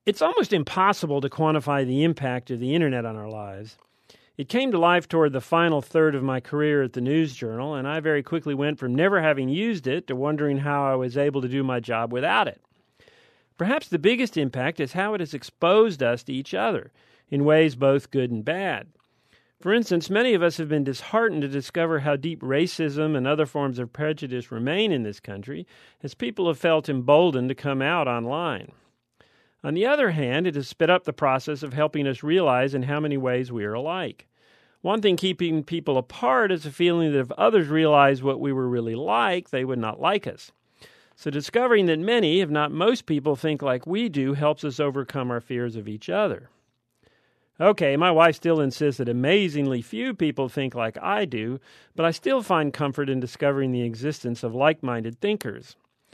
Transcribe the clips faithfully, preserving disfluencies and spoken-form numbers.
It's almost impossible to quantify the impact of the internet on our lives. It came to life toward the final third of my career at the News Journal, and I very quickly went from never having used it to wondering how I was able to do my job without it. Perhaps the biggest impact is how it has exposed us to each other, in ways both good and bad. For instance, many of us have been disheartened to discover how deep racism and other forms of prejudice remain in this country, as people have felt emboldened to come out online. On the other hand, it has sped up the process of helping us realize in how many ways we are alike. One thing keeping people apart is a feeling that if others realized what we were really like, they would not like us. So discovering that many, if not most people, think like we do helps us overcome our fears of each other. Okay, my wife still insists that amazingly few people think like I do, but I still find comfort in discovering the existence of like-minded thinkers.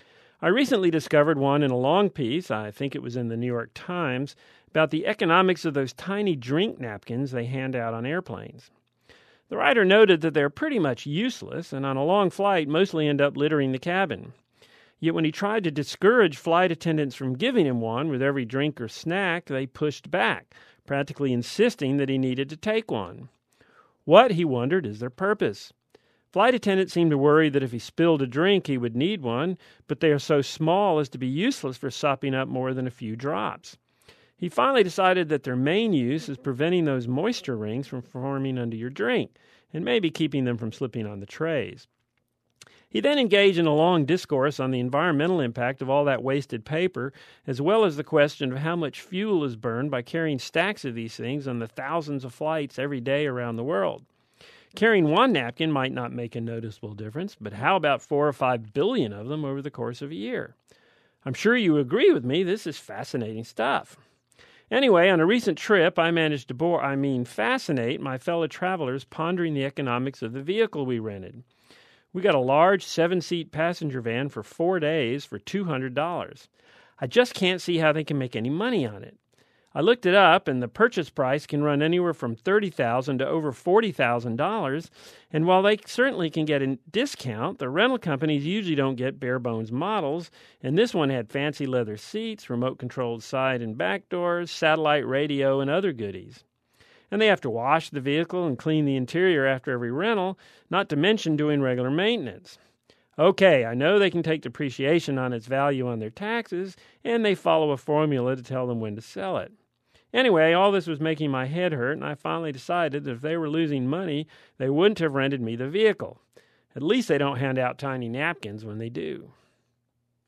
I recently discovered one in a long piece, I think it was in the New York Times, about the economics of those tiny drink napkins they hand out on airplanes. The writer noted that they're pretty much useless, and on a long flight mostly end up littering the cabin. Yet when he tried to discourage flight attendants from giving him one with every drink or snack, they pushed back, practically insisting that he needed to take one. What, he wondered, is their purpose? Flight attendants seem to worry that if he spilled a drink, he would need one, but they are so small as to be useless for sopping up more than a few drops. He finally decided that their main use is preventing those moisture rings from forming under your drink, and maybe keeping them from slipping on the trays. He then engaged in a long discourse on the environmental impact of all that wasted paper, as well as the question of how much fuel is burned by carrying stacks of these things on the thousands of flights every day around the world. Carrying one napkin might not make a noticeable difference, but how about four or five billion of them over the course of a year? I'm sure you agree with me, this is fascinating stuff. Anyway, on a recent trip, I managed to bore, I mean fascinate, my fellow travelers pondering the economics of the vehicle we rented. We got a large seven-seat passenger van for four days for two hundred dollars. I just can't see how they can make any money on it. I looked it up, and the purchase price can run anywhere from thirty thousand dollars to over forty thousand dollars, and while they certainly can get a discount, the rental companies usually don't get bare-bones models, and this one had fancy leather seats, remote-controlled side and back doors, satellite radio, and other goodies. And they have to wash the vehicle and clean the interior after every rental, not to mention doing regular maintenance. Okay, I know they can take depreciation on its value on their taxes, and they follow a formula to tell them when to sell it. Anyway, all this was making my head hurt, and I finally decided that if they were losing money, they wouldn't have rented me the vehicle. At least they don't hand out tiny napkins when they do.